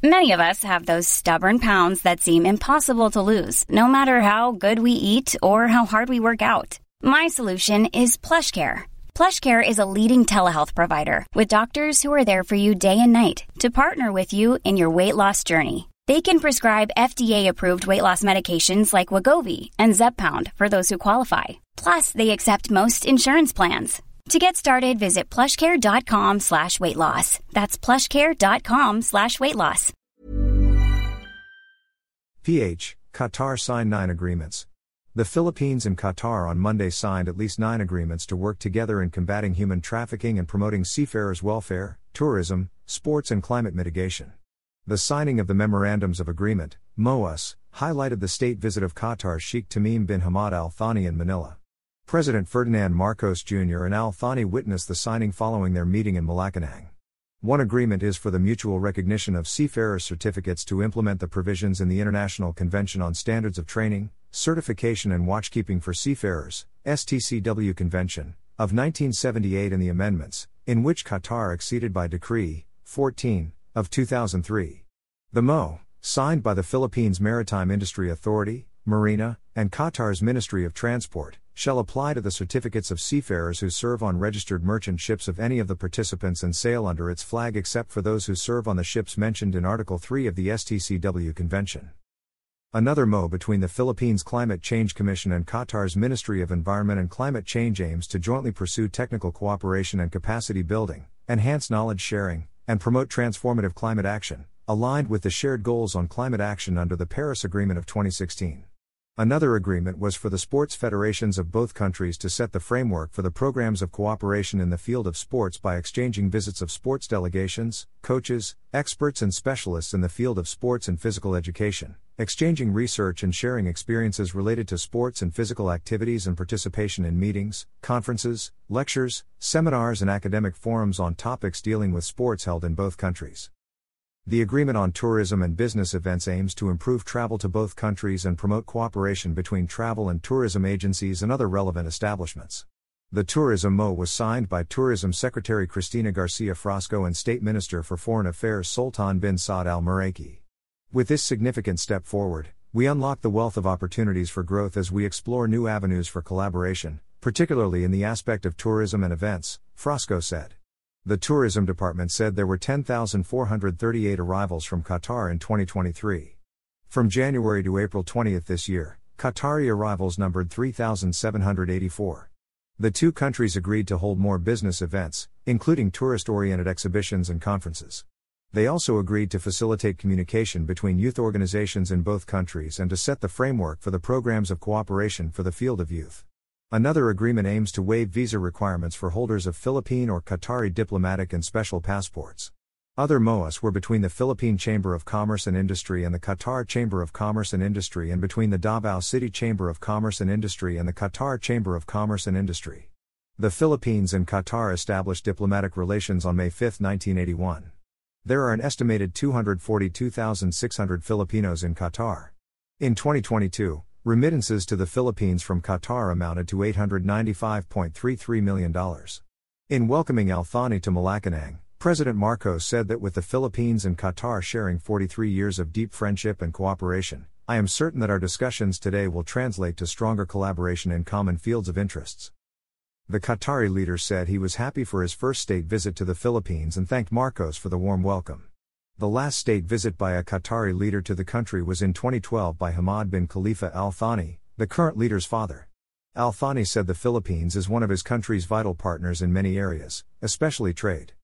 Many of us have those stubborn pounds that seem impossible to lose, no matter how good we eat or how hard we work out. My solution is PlushCare. PlushCare is a leading telehealth provider with doctors who are there for you day and night to partner with you in your weight loss journey. They can prescribe FDA-approved weight loss medications like Wegovy and Zepbound for those who qualify. Plus, they accept most insurance plans. To get started, visit plushcare.com/weightloss. That's plushcare.com/weightloss. Qatar signed 9 agreements. The Philippines and Qatar on Monday signed at least 9 agreements to work together in combating human trafficking and promoting seafarers' welfare, tourism, sports and climate mitigation. The signing of the Memorandums of Agreement, MOUs, highlighted the state visit of Qatar's Sheikh Tamim bin Hamad Al Thani in Manila. President Ferdinand Marcos Jr. and Al Thani witnessed the signing following their meeting in Malacanang. One agreement is for the mutual recognition of seafarers' certificates to implement the provisions in the International Convention on Standards of Training, Certification and Watchkeeping for Seafarers, STCW Convention, of 1978 and the amendments, in which Qatar acceded by Decree 14 of 2003. The MO, signed by the Philippines Maritime Industry Authority, Marina, and Qatar's Ministry of Transport, shall apply to the certificates of seafarers who serve on registered merchant ships of any of the participants and sail under its flag except for those who serve on the ships mentioned in Article 3 of the STCW Convention. Another MO between the Philippines Climate Change Commission and Qatar's Ministry of Environment and Climate Change aims to jointly pursue technical cooperation and capacity building, enhance knowledge sharing, and promote transformative climate action, aligned with the shared goals on climate action under the Paris Agreement of 2016. Another agreement was for the sports federations of both countries to set the framework for the programs of cooperation in the field of sports by exchanging visits of sports delegations, coaches, experts and specialists in the field of sports and physical education, exchanging research and sharing experiences related to sports and physical activities and participation in meetings, conferences, lectures, seminars and academic forums on topics dealing with sports held in both countries. The agreement on tourism and business events aims to improve travel to both countries and promote cooperation between travel and tourism agencies and other relevant establishments. The Tourism MO was signed by Tourism Secretary Cristina Garcia Frasco and State Minister for Foreign Affairs Sultan bin Saud Al Maraiki. With this significant step forward, we unlock the wealth of opportunities for growth as we explore new avenues for collaboration, particularly in the aspect of tourism and events, Frasco said. The Tourism Department said there were 10,438 arrivals from Qatar in 2023. From January to April 20 this year, Qatari arrivals numbered 3,784. The two countries agreed to hold more business events, including tourist-oriented exhibitions and conferences. They also agreed to facilitate communication between youth organizations in both countries and to set the framework for the programs of cooperation for the field of youth. Another agreement aims to waive visa requirements for holders of Philippine or Qatari diplomatic and special passports. Other MOUs were between the Philippine Chamber of Commerce and Industry and the Qatar Chamber of Commerce and Industry and between the Davao City Chamber of Commerce and Industry and the Qatar Chamber of Commerce and Industry. The Philippines and Qatar established diplomatic relations on May 5, 1981. There are an estimated 242,600 Filipinos in Qatar. In 2022, remittances to the Philippines from Qatar amounted to $895.33 million. In welcoming Al Thani to Malacanang, President Marcos said that with the Philippines and Qatar sharing 43 years of deep friendship and cooperation, I am certain that our discussions today will translate to stronger collaboration in common fields of interests. The Qatari leader said he was happy for his first state visit to the Philippines and thanked Marcos for the warm welcome. The last state visit by a Qatari leader to the country was in 2012 by Hamad bin Khalifa Al Thani, the current leader's father. Al Thani said the Philippines is one of his country's vital partners in many areas, especially trade.